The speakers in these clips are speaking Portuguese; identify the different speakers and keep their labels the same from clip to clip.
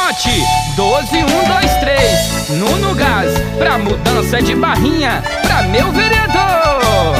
Speaker 1: Vote 12, 1, 2, 3 Nuno Gás, pra mudança de Barrinha, pra meu vereador.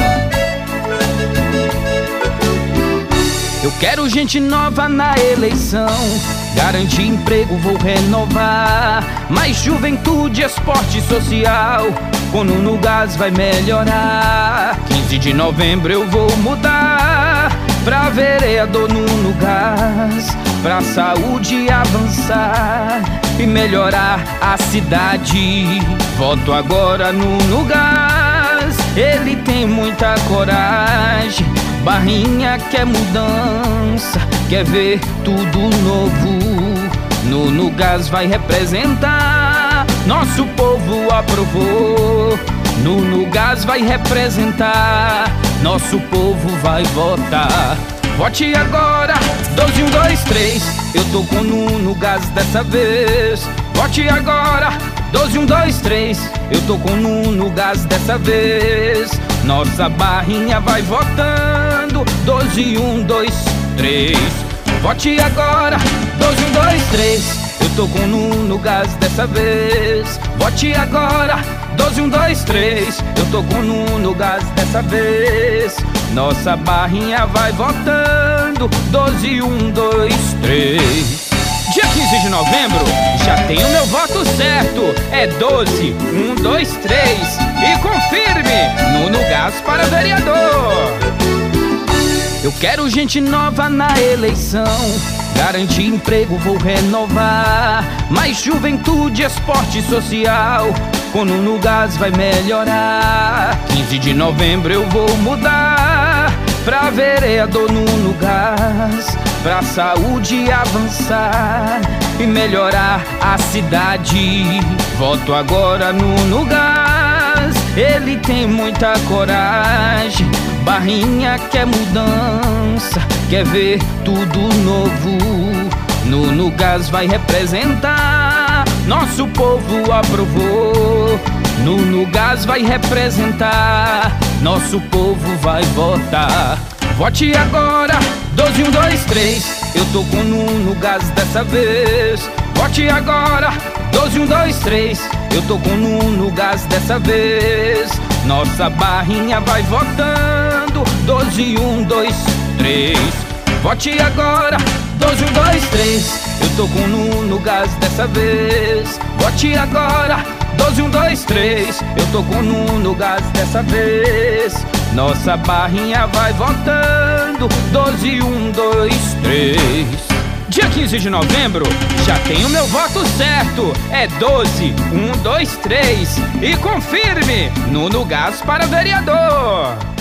Speaker 1: Eu quero gente nova na eleição, garantir emprego, vou renovar. Mais juventude, esporte social, com Nuno Gás vai melhorar. 15 de novembro eu vou mudar pra vereador Nuno Gás, pra saúde avançar e melhorar a cidade. Voto agora Nuno Gás, ele tem muita coragem. Barrinha quer mudança, quer ver tudo novo. Nuno Gás vai representar, nosso povo aprovou. Nuno Gás vai representar, nosso povo vai votar. Vote agora, 12, 1, 2, 3 Eu tô com Nuno Gás dessa vez. Vote agora, 12, 1, 2, 3 Eu tô com Nuno Gás dessa vez. Nossa Barrinha vai votando, 12, 1, 2, 3 Vote agora, 12, 1, 2, 3 Eu tô com Nuno Gás dessa vez. Vote agora, 12, 1, 2, 3 Eu tô com Nuno Gás dessa vez. Nossa Barrinha vai votando, 12, 1, 2, 3 Dia 15 de novembro, já tenho meu voto certo. É 12, 1, 2, 3 E confirme, Nuno Gás para vereador. Eu quero gente nova na eleição, garantir emprego, vou renovar. Mais juventude, esporte social, com Nuno Gás vai melhorar. 15 de novembro eu vou mudar pra vereador Nuno Gás, pra saúde avançar e melhorar a cidade. Voto agora Nuno Gás, ele tem muita coragem. Barrinha quer mudança, quer ver tudo novo. Nuno Gás vai representar, nosso povo aprovou. Nuno Gás vai representar, nosso povo vai votar. Vote agora, 12, 1, 2, 3 Eu tô com Nuno Gás dessa vez. Vote agora, 12, 1, 2, 3 Eu tô com Nuno Gás dessa vez. Nossa Barrinha vai votando, 12, 1, 2, 3 Vote agora, 12, 1, 2, 3 Eu tô com Nuno Gás dessa vez. Vote agora, 12, 1, 2, 3 Eu tô com Nuno Gás dessa vez. Nossa Barrinha vai votando, 12, 1, 2, 3 Dia 15 de novembro, já tenho meu voto certo. É 12, 1, 2, 3 E confirme, Nuno Gás para vereador.